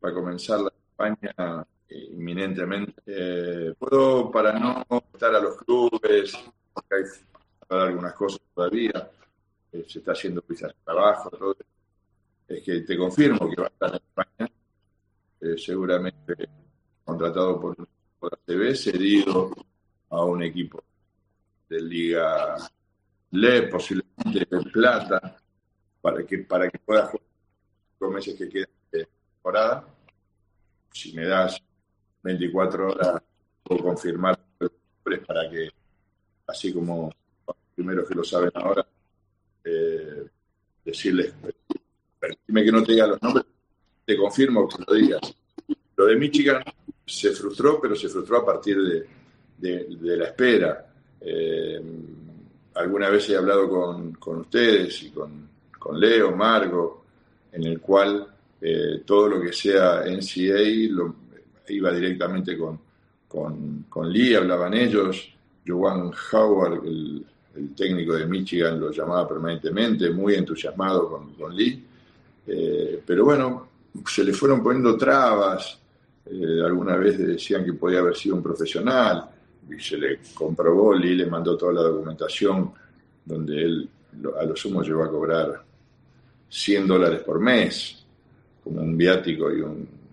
va a comenzar la campaña inminentemente. Puedo, para no estar a los clubes, porque hay para algunas cosas todavía, se está haciendo quizás trabajo, todo, es que te confirmo que va a estar en España, seguramente contratado por ACB, cedido a un equipo de Liga Le, posiblemente de Plata, para que pueda jugar los meses que quedan de temporada. Si me das 24 horas, puedo confirmar los nombres para que, así como los primeros que lo saben ahora, decirles, permíteme que no te diga los nombres, te confirmo que lo digas. Lo de Michigan se frustró, pero se frustró a partir de la espera. Alguna vez he hablado con ustedes y con Leo, Margo, en el cual todo lo que sea NCAA iba directamente con Lee, hablaban ellos. Joan Howard, el técnico de Michigan, lo llamaba permanentemente, muy entusiasmado con Lee. Pero bueno, se le fueron poniendo trabas. Alguna vez decían que podía haber sido un profesional y se le comprobó. Lee le mandó toda la documentación donde él a lo sumo llegó a cobrar $100 por mes como un viático y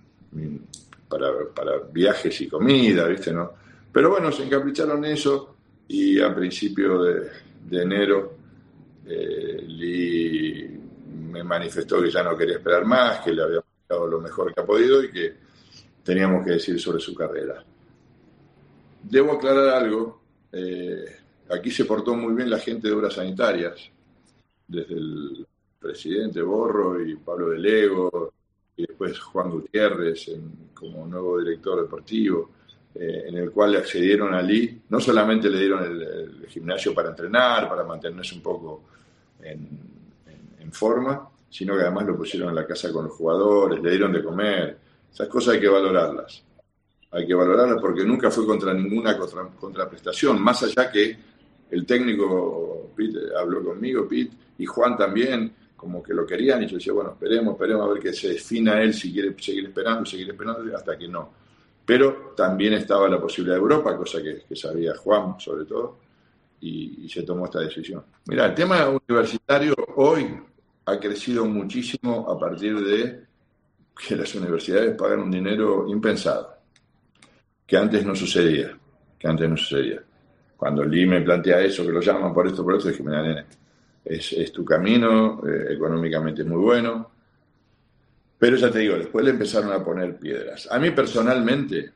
para viajes y comida, ¿viste? ¿No? Pero bueno, se encapricharon eso y a principio de enero Lee me manifestó que ya no quería esperar más, que le había dado lo mejor que ha podido y que teníamos que decir sobre su carrera. Debo aclarar algo, aquí se portó muy bien la gente de Obras Sanitarias, desde el presidente Borro y Pablo de Lego, y después Juan Gutiérrez como nuevo director deportivo, en el cual le accedieron a Lee. No solamente le dieron el gimnasio para entrenar, para mantenerse un poco en forma, sino que además lo pusieron en la casa con los jugadores, le dieron de comer. Esas cosas hay que valorarlas. Hay que valorarlas porque nunca fue contra ninguna contraprestación, más allá que el técnico Pete habló conmigo, Pete, y Juan también, como que lo querían, y yo decía, bueno, esperemos a ver que se defina él si quiere seguir esperando, hasta que no. Pero también estaba la posibilidad de Europa, cosa que sabía Juan, sobre todo, y se tomó esta decisión. Mirá, el tema universitario hoy ha crecido muchísimo a partir de que las universidades pagan un dinero impensado, que antes no sucedía. Cuando Lee me plantea eso, que lo llaman por esto, dije, mira, nene, es tu camino, económicamente muy bueno, pero ya te digo, después le empezaron a poner piedras. A mí personalmente,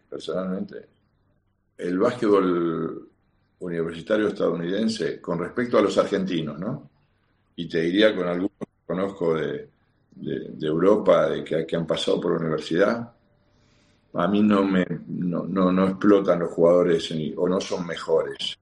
el básquetbol universitario estadounidense, con respecto a los argentinos, ¿no? Y te diría con algunos que conozco de Europa, que han pasado por la universidad, a mí no explotan los jugadores o no son mejores.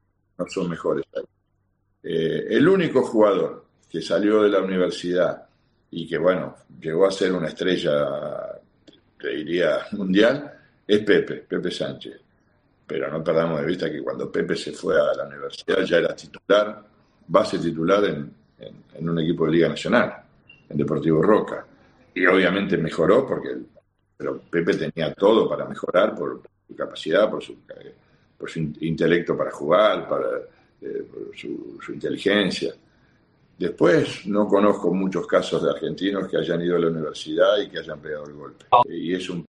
El único jugador que salió de la universidad y que, bueno, llegó a ser una estrella, te diría, mundial, es Pepe Sánchez. Pero no perdamos de vista que cuando Pepe se fue a la universidad ya era base titular en un equipo de Liga Nacional, en Deportivo Roca. Y obviamente mejoró pero Pepe tenía todo para mejorar por su capacidad, por su intelecto para jugar, por su inteligencia. Después no conozco muchos casos de argentinos que hayan ido a la universidad y que hayan pegado el golpe. Y es un